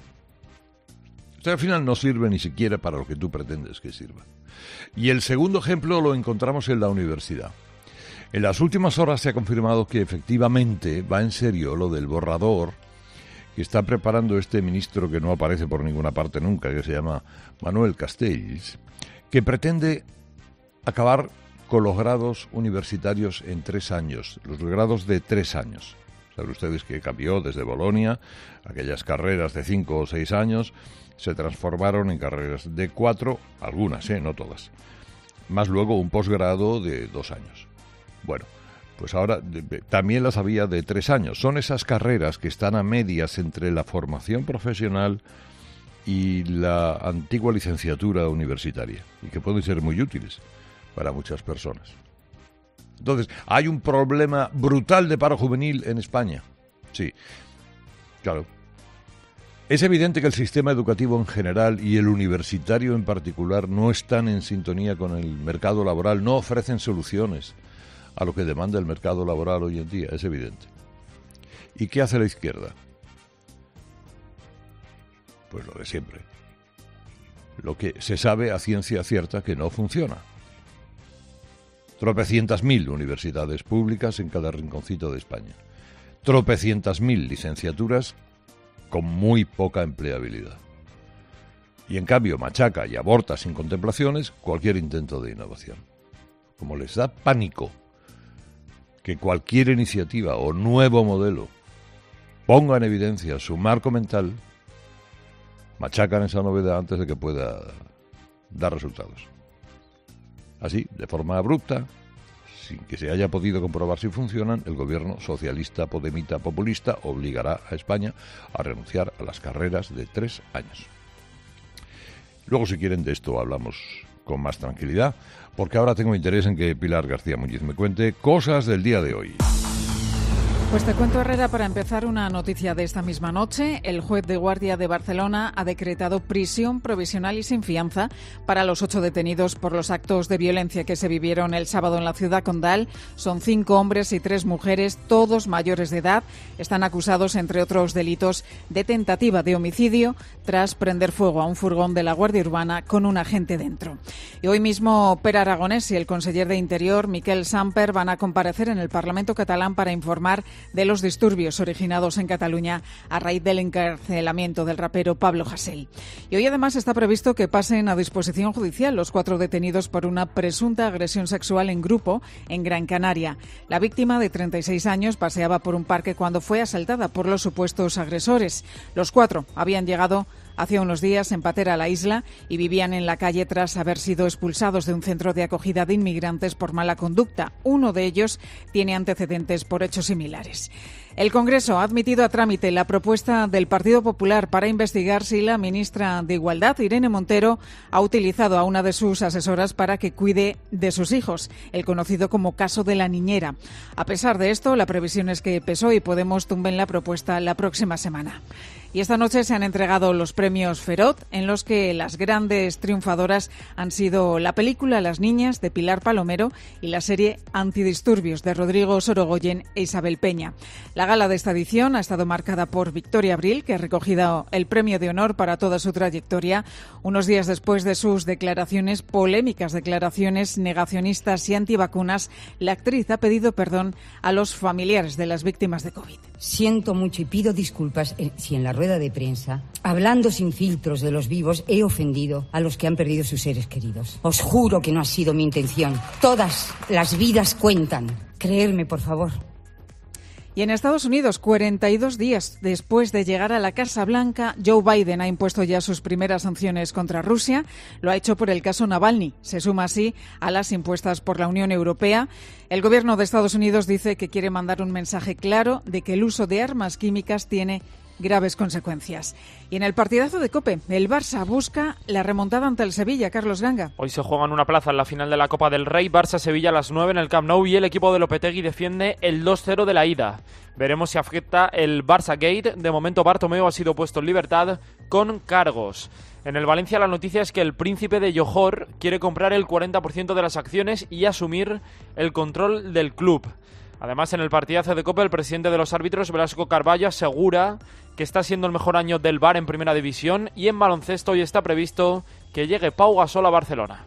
S1: O sea, al final no sirve ni siquiera para lo que tú pretendes que sirva. Y el segundo ejemplo lo encontramos en la universidad. En las últimas horas se ha confirmado que efectivamente va en serio lo del borrador que está preparando este ministro que no aparece por ninguna parte nunca, que se llama Manuel Castells, que pretende acabar con los grados universitarios en tres años, los grados de tres años. Saben ustedes que cambió desde Bolonia, aquellas carreras de cinco o seis años se transformaron en carreras de cuatro, algunas, ¿eh? no todas, más luego un posgrado de dos años. Bueno, pues ahora de, de, también las había de tres años. Son esas carreras que están a medias entre la formación profesional y la antigua licenciatura universitaria y que pueden ser muy útiles para muchas personas. Entonces, ¿hay un problema brutal de paro juvenil en España? Sí, claro. Es evidente que el sistema educativo en general y el universitario en particular no están en sintonía con el mercado laboral, no ofrecen soluciones a lo que demanda el mercado laboral hoy en día, es evidente. ¿Y qué hace la izquierda? Pues lo de siempre. Lo que se sabe a ciencia cierta que no funciona. Tropecientas mil universidades públicas en cada rinconcito de España. Tropecientas mil licenciaturas con muy poca empleabilidad. Y en cambio machaca y aborta sin contemplaciones cualquier intento de innovación. Como les da pánico que cualquier iniciativa o nuevo modelo ponga en evidencia su marco mental, machacan esa novedad antes de que pueda dar resultados. Así, de forma abrupta, sin que se haya podido comprobar si funcionan, el gobierno socialista, podemita, populista obligará a España a renunciar a las carreras de tres años. Luego, si quieren, de esto hablamos con más tranquilidad, porque ahora tengo interés en que Pilar García Muñiz me cuente cosas del día de hoy.
S2: Pues te cuento, Herrera, para empezar, una noticia de esta misma noche. El juez de guardia de Barcelona ha decretado prisión provisional y sin fianza para los ocho detenidos por los actos de violencia que se vivieron el sábado en la ciudad condal. Son cinco hombres y tres mujeres, todos mayores de edad. Están acusados, entre otros delitos, de tentativa de homicidio tras prender fuego a un furgón de la Guardia Urbana con un agente dentro. Y hoy mismo Pere Aragonès y el conseller de Interior, Miquel Samper, van a comparecer en el Parlamento catalán para informar de los disturbios originados en Cataluña a raíz del encarcelamiento del rapero Pablo Hasél. Y hoy además está previsto que pasen a disposición judicial los cuatro detenidos por una presunta agresión sexual en grupo en Gran Canaria. La víctima, de treinta y seis años, paseaba por un parque cuando fue asaltada por los supuestos agresores. Los cuatro habían llegado hace unos días en patera a la isla y vivían en la calle tras haber sido expulsados de un centro de acogida de inmigrantes por mala conducta. Uno de ellos tiene antecedentes por hechos similares. El Congreso ha admitido a trámite la propuesta del Partido Popular para investigar si la ministra de Igualdad, Irene Montero, ha utilizado a una de sus asesoras para que cuide de sus hijos, el conocido como caso de la niñera. A pesar de esto, la previsión es que P S O E y Podemos tumben la propuesta la próxima semana. Y esta noche se han entregado los premios Feroz, en los que las grandes triunfadoras han sido la película Las niñas, de Pilar Palomero, y la serie Antidisturbios, de Rodrigo Sorogoyen e Isabel Peña. La gala de esta edición ha estado marcada por Victoria Abril, que ha recogido el premio de honor para toda su trayectoria, unos días después de sus declaraciones, polémicas declaraciones negacionistas y antivacunas. La actriz ha pedido perdón a los familiares de las víctimas de COVID.
S20: Siento mucho y pido disculpas si en la rueda de prensa, hablando sin filtros de los vivos, he ofendido a los que han perdido sus seres queridos. Os juro que no ha sido mi intención. Todas las vidas cuentan. Creedme, por favor.
S2: Y en Estados Unidos, cuarenta y dos días después de llegar a la Casa Blanca, Joe Biden ha impuesto ya sus primeras sanciones contra Rusia. Lo ha hecho por el caso Navalny. Se suma así a las impuestas por la Unión Europea. El gobierno de Estados Unidos dice que quiere mandar un mensaje claro de que el uso de armas químicas tiene graves consecuencias. Y en el partidazo de COPE, el Barça busca la remontada ante el Sevilla. Carlos Ganga.
S6: Hoy se juegan una plaza en la final de la Copa del Rey. Barça-Sevilla a las nueve en el Camp Nou y el equipo de Lopetegui defiende el dos cero de la ida. Veremos si afecta el Barça Gate. De momento Bartomeu ha sido puesto en libertad con cargos. En el Valencia la noticia es que el príncipe de Johor quiere comprar el cuarenta por ciento de las acciones y asumir el control del club. Además, en el partidazo de Copa, el presidente de los árbitros, Velasco Carballo, asegura que está siendo el mejor año del V A R en Primera División, y en baloncesto hoy está previsto que llegue Pau Gasol a Barcelona.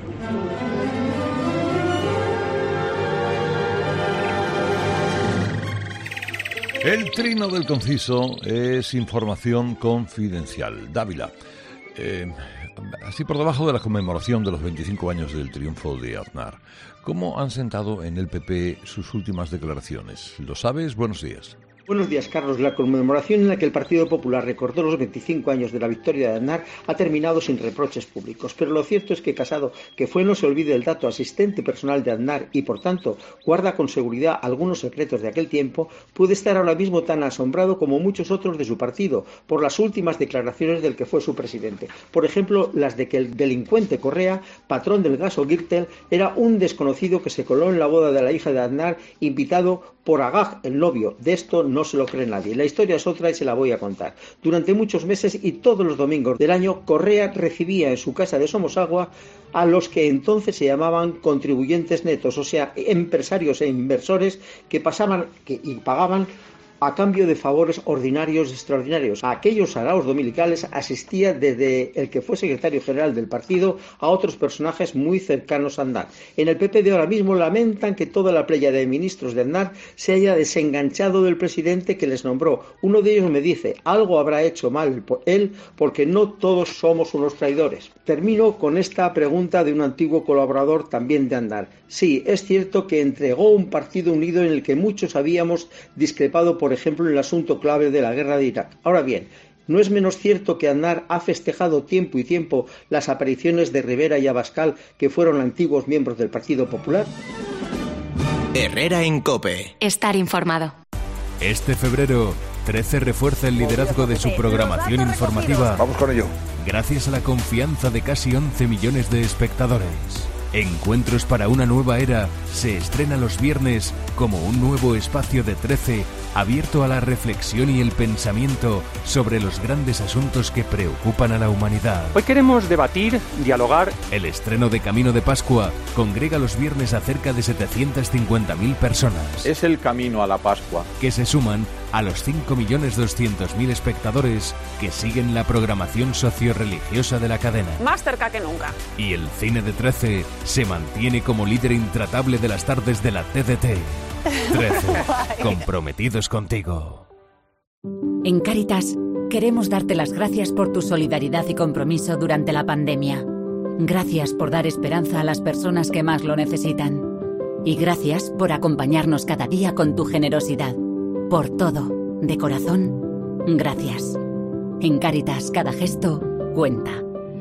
S1: El trino del conciso es información confidencial. Dávila. Eh, así por debajo de la conmemoración de los veinticinco años del triunfo de Aznar, ¿cómo han sentado en el P P sus últimas declaraciones? ¿Lo sabes? Buenos días.
S14: Buenos días, Carlos. La conmemoración en la que el Partido Popular recordó los veinticinco años de la victoria de Aznar ha terminado sin reproches públicos, pero lo cierto es que Casado, que fue, no se olvide, el dato, asistente personal de Aznar y, por tanto, guarda con seguridad algunos secretos de aquel tiempo, puede estar ahora mismo tan asombrado como muchos otros de su partido por las últimas declaraciones del que fue su presidente. Por ejemplo, las de que el delincuente Correa, patrón del Gaso Gürtel, era un desconocido que se coló en la boda de la hija de Aznar, invitado por Agag, el novio. De esto no se lo cree nadie. La historia es otra y se la voy a contar. Durante muchos meses y todos los domingos del año, Correa recibía en su casa de Somosagua a los que entonces se llamaban contribuyentes netos, o sea, empresarios e inversores que pasaban que, y pagaban a cambio de favores ordinarios y extraordinarios. A aquellos saraos dominicales asistía desde el que fue secretario general del partido a otros personajes muy cercanos a Aznar. En el P P de ahora mismo lamentan que toda la playa de ministros de Aznar se haya desenganchado del presidente que les nombró. Uno de ellos me dice, algo habrá hecho mal él porque no todos somos unos traidores. Termino con esta pregunta de un antiguo colaborador también de Aznar. Sí, es cierto que entregó un partido unido en el que muchos habíamos discrepado, por ejemplo, en el asunto clave de la guerra de Irak. Ahora bien, No es menos cierto que Aznar ha festejado tiempo y tiempo las apariciones de Rivera y Abascal, que fueron antiguos miembros del Partido Popular.
S7: Herrera en COPE.
S19: Estar informado.
S21: Este febrero, trece refuerza el liderazgo de su programación informativa.
S22: Vamos con ello.
S21: Gracias a la confianza de casi once millones de espectadores. Encuentros para una nueva era se estrena los viernes como un nuevo espacio de trece abierto a la reflexión y el pensamiento sobre los grandes asuntos que preocupan a la humanidad.
S23: Hoy queremos debatir, dialogar.
S21: El estreno de Camino de Pascua congrega los viernes a cerca de setecientas cincuenta mil personas.
S22: Es el camino a la Pascua.
S21: Que se suman a los cinco millones doscientos mil espectadores que siguen la programación socio-religiosa de la cadena.
S24: Más cerca que nunca.
S21: Y el cine de trece se mantiene como líder intratable de las tardes de la T D T. trece. Comprometidos contigo.
S25: En Cáritas queremos darte las gracias por tu solidaridad y compromiso durante la pandemia. Gracias por dar esperanza a las personas que más lo necesitan. Y gracias por acompañarnos cada día con tu generosidad. Por todo, de corazón, gracias. En Cáritas cada gesto cuenta.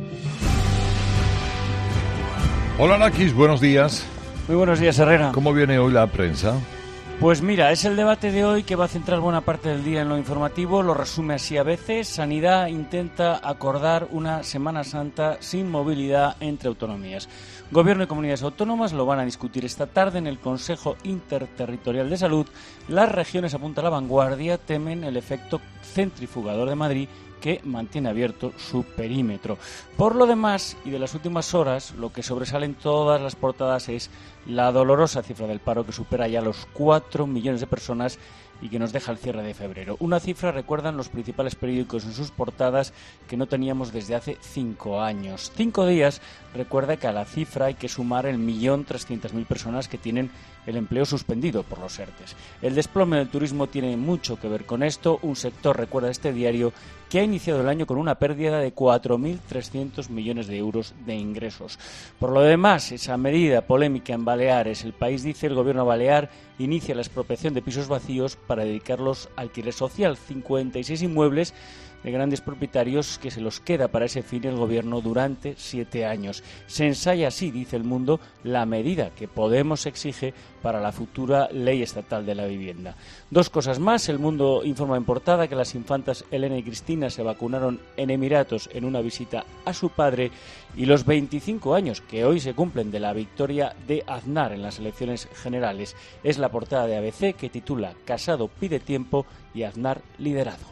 S1: Hola Nakis, buenos días.
S26: Muy buenos días, Herrera.
S1: ¿Cómo viene hoy la prensa?
S26: Pues mira, es el debate de hoy que va a centrar buena parte del día en lo informativo, lo resume así a veces. Sanidad intenta acordar una Semana Santa sin movilidad entre autonomías. Gobierno y comunidades autónomas lo van a discutir esta tarde en el Consejo Interterritorial de Salud. Las regiones, apunta La Vanguardia, temen el efecto centrifugador de Madrid, que mantiene abierto su perímetro. Por lo demás, y de las últimas horas, lo que sobresale en todas las portadas es la dolorosa cifra del paro, que supera ya los cuatro millones de personas y que nos deja el cierre de febrero. Una cifra, recuerdan los principales periódicos en sus portadas, que no teníamos desde hace cinco años. Cinco días, recuerda que a la cifra hay que sumar el millón trescientas mil personas que tienen el empleo suspendido por los ERTES. El desplome del turismo tiene mucho que ver con esto. Un sector, recuerda este diario, que ha iniciado el año con una pérdida de cuatro mil trescientos millones de euros de ingresos. Por lo demás, esa medida polémica en Baleares, El País dice: el gobierno balear inicia la expropiación de pisos vacíos para dedicarlos a alquiler social. cincuenta y seis inmuebles de grandes propietarios que se los queda para ese fin el gobierno durante siete años. Se ensaya así, dice El Mundo, la medida que Podemos exige para la futura ley estatal de la vivienda. Dos cosas más. El Mundo informa en portada que las infantas Elena y Cristina se vacunaron en Emiratos en una visita a su padre, y los veinticinco años que hoy se cumplen de la victoria de Aznar en las elecciones generales. Es la portada de A B C, que titula: Casado pide tiempo y Aznar liderazgo.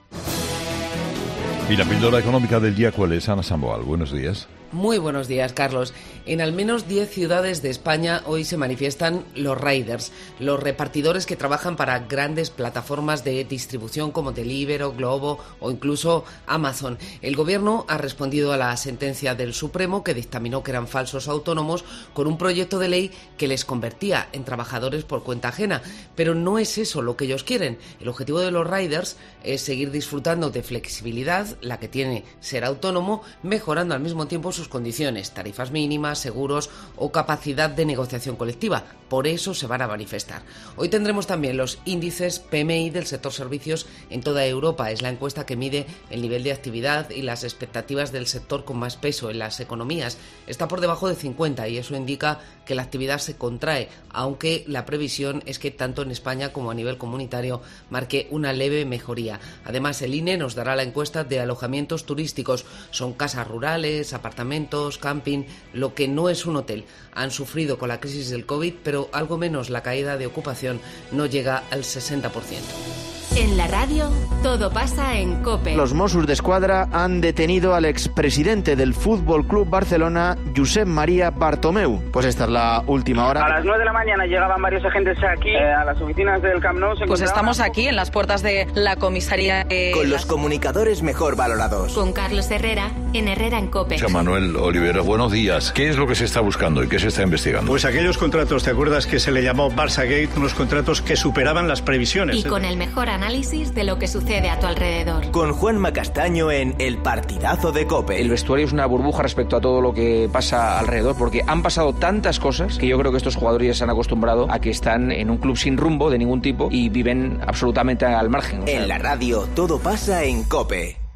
S1: ¿Y la píldora económica del día cuál es, Ana Samboal? Buenos días.
S27: Muy buenos días, Carlos. En al menos diez ciudades de España hoy se manifiestan los riders, los repartidores que trabajan para grandes plataformas de distribución como Deliveroo, Glovo o incluso Amazon. El gobierno ha respondido a la sentencia del Supremo, que dictaminó que eran falsos autónomos, con un proyecto de ley que les convertía en trabajadores por cuenta ajena. Pero no es eso lo que ellos quieren. El objetivo de los riders es seguir disfrutando de flexibilidad, la que tiene ser autónomo, mejorando al mismo tiempo sus condiciones, tarifas mínimas, seguros o capacidad de negociación colectiva. Por eso se van a manifestar. Hoy tendremos también los índices P M I del sector servicios en toda Europa. Es la encuesta que mide el nivel de actividad y las expectativas del sector con más peso en las economías. Está por debajo de cincuenta y eso indica que la actividad se contrae, aunque la previsión es que tanto en España como a nivel comunitario marque una leve mejoría. Además, el I N E nos dará la encuesta de alojamientos turísticos. Son casas rurales, apartamentos, camping, lo que no es un hotel. Han sufrido con la crisis del COVID, pero algo menos la caída de ocupación no llega al sesenta por ciento.
S19: En la radio, todo pasa en COPE.
S28: Los Mossos d'Esquadra han detenido al expresidente del Fútbol Club Barcelona, Josep María Bartomeu. Pues esta es la última hora.
S29: A las nueve de la mañana llegaban varios agentes aquí eh, a las oficinas del Camp Nou.
S30: Pues estamos aquí en las puertas de la comisaría. Eh,
S7: Con los
S30: las...
S7: comunicadores mejor valorados.
S19: Con Carlos Herrera, en Herrera en COPE.
S1: José Manuel Olivero, buenos días. ¿Qué es lo que se está buscando y qué se está investigando?
S31: Pues aquellos contratos, ¿te acuerdas que se le llamó Barça Gate? Unos contratos que superaban las previsiones.
S19: Y con el mejor análisis de lo que sucede a tu alrededor.
S7: Con Juanma Castaño en El Partidazo de COPE.
S32: El vestuario es una burbuja respecto a todo lo que pasa alrededor, porque han pasado tantas cosas que yo creo que estos jugadores ya se han acostumbrado a que están en un club sin rumbo de ningún tipo y viven absolutamente al margen. O sea,
S7: en la radio todo pasa en COPE.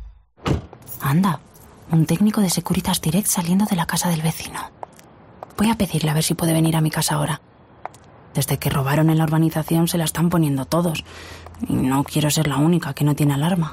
S3: Anda, un técnico de Securitas Direct saliendo de la casa del vecino. Voy a pedirle a ver si puede venir a mi casa ahora. Desde que robaron en la urbanización se la están poniendo todos. Y no quiero ser la única que no tiene alarma.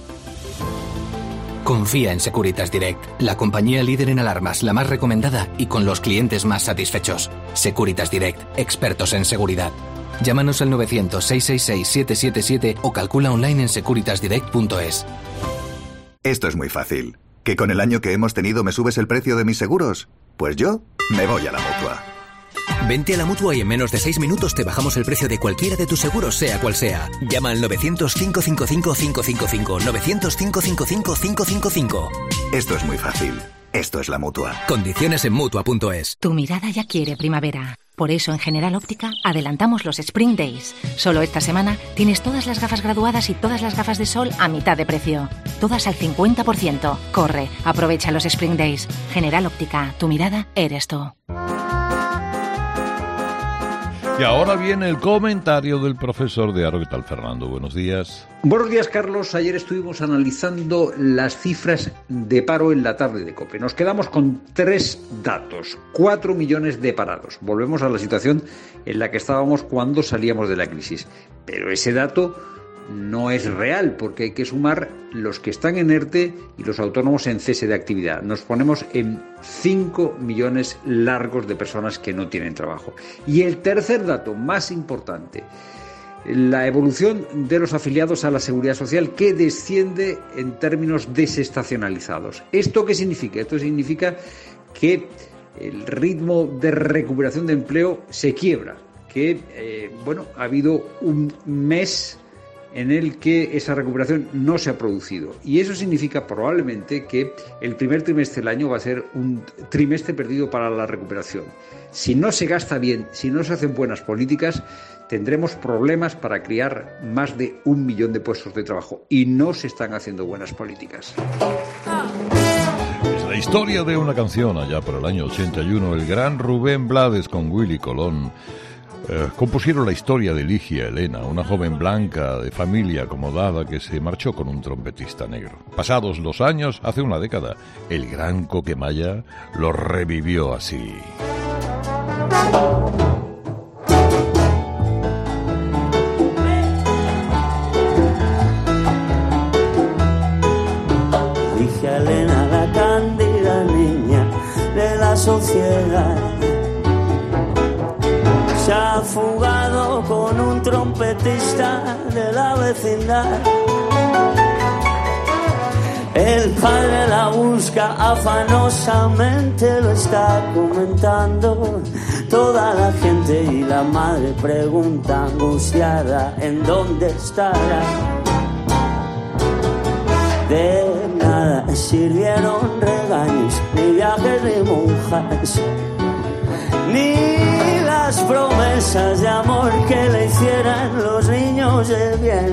S4: Confía en Securitas Direct, la compañía líder en alarmas, la más recomendada y con los clientes más satisfechos. Securitas Direct, expertos en seguridad. Llámanos al novecientos, seiscientos sesenta y seis, siete siete siete o calcula online en securitas direct punto es.
S5: Esto es muy fácil. ¿Que con el año que hemos tenido me subes el precio de mis seguros? Pues yo me voy a la Mutua.
S8: Vente a la Mutua y en menos de seis minutos te bajamos el precio de cualquiera de tus seguros, sea cual sea. Llama al novecientos, cinco cinco cinco, cinco cinco cinco, novecientos, cinco cinco cinco, cinco cinco cinco.
S5: Esto es muy fácil. Esto es la Mutua.
S8: Condiciones en Mutua punto es.
S9: Tu mirada ya quiere primavera. Por eso en General Óptica adelantamos los Spring Days. Solo esta semana tienes todas las gafas graduadas y todas las gafas de sol a mitad de precio. Todas al cincuenta por ciento. Corre, aprovecha los Spring Days. General Óptica, tu mirada eres tú.
S1: Y ahora viene el comentario del profesor de Aro. ¿Qué tal, Fernando? Buenos días.
S10: Buenos días, Carlos. Ayer estuvimos analizando las cifras de paro en la tarde de COPE. Nos quedamos con tres datos. Cuatro millones de parados. Volvemos a la situación en la que estábamos cuando salíamos de la crisis. Pero ese dato no es real, porque hay que sumar los que están en ERTE y los autónomos en cese de actividad. Nos ponemos en cinco millones largos de personas que no tienen trabajo. Y el tercer dato, más importante, la evolución de los afiliados a la Seguridad Social, que desciende en términos desestacionalizados. ¿Esto qué significa? Esto significa que el ritmo de recuperación de empleo se quiebra, que eh, bueno, ha habido un mes en el que esa recuperación no se ha producido. Y eso significa probablemente que el primer trimestre del año va a ser un trimestre perdido para la recuperación. Si no se gasta bien, si no se hacen buenas políticas, tendremos problemas para crear más de un millón de puestos de trabajo. Y no se están haciendo buenas políticas.
S1: Es la historia de una canción. Allá por el año ochenta y uno, el gran Rubén Blades con Willy Colón Eh, compusieron la historia de Ligia Elena, una joven blanca de familia acomodada que se marchó con un trompetista negro. Pasados los años, hace una década, el gran Coquemaya lo revivió así.
S11: Ligia Elena, la cándida niña de la sociedad, se ha fugado con un trompetista de la vecindad. El padre la busca afanosamente, lo está comentando toda la gente, y la madre pregunta angustiada en dónde estará. De nada sirvieron regaños, ni viajes ni monjas, ni las promesas de amor que le hicieran los niños de bien.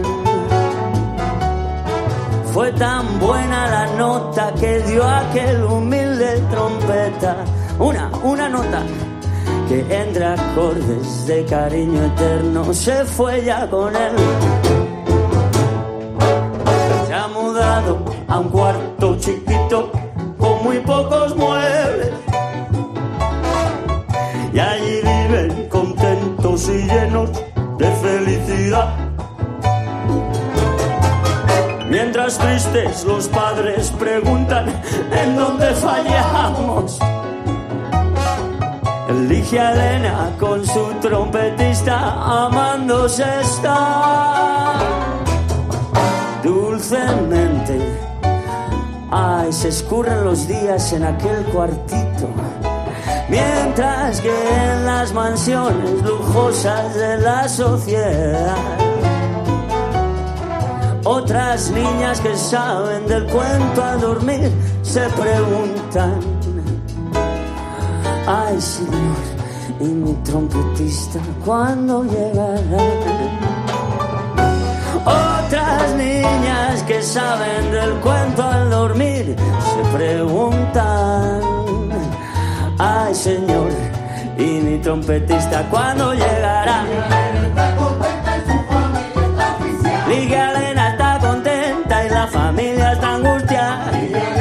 S11: Fue tan buena la nota que dio aquel humilde trompeta, una, una nota que entre acordes de cariño eterno se fue ya con él. Se ha mudado a un cuarto chiquito con muy pocos muebles, y allí viven contentos y llenos de felicidad. Mientras tristes los padres preguntan en dónde fallamos, Ligia Elena con su trompetista amándose está. Dulcemente, ay, se escurren los días en aquel cuartito, mientras que en las mansiones lujosas de la sociedad, otras niñas que saben del cuento al dormir se preguntan: ay, señor, ¿y mi trompetista cuándo llegará? Otras niñas que saben del cuento al dormir se preguntan: ay, señor, ¿y mi trompetista cuándo llegará? Ligia Elena está contenta y la familia está angustiada.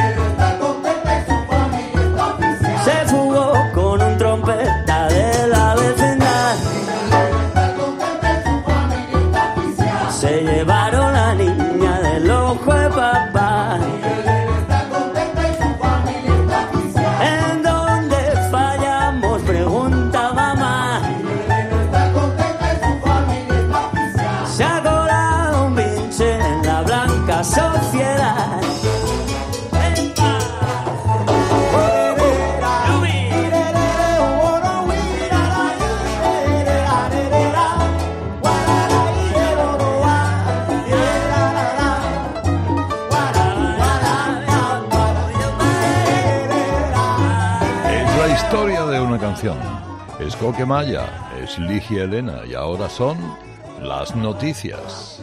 S1: Historia de una canción. Es Coquemaya, es Ligia Elena y ahora son las noticias.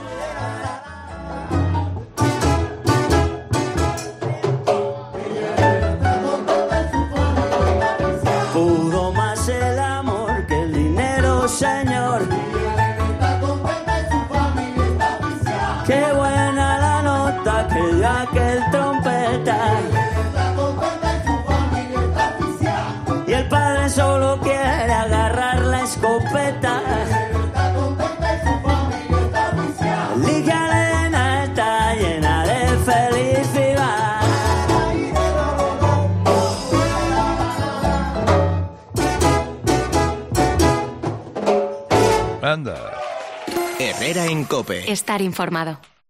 S11: Pudo más el amor que el dinero, señor. Qué buena la nota que dio aquel trompeta. Y el padre solo quiere agarrar la escopeta. Ligia Elena está llena de felicidad.
S1: Anda.
S7: Herrera en COPE.
S9: Estar informado.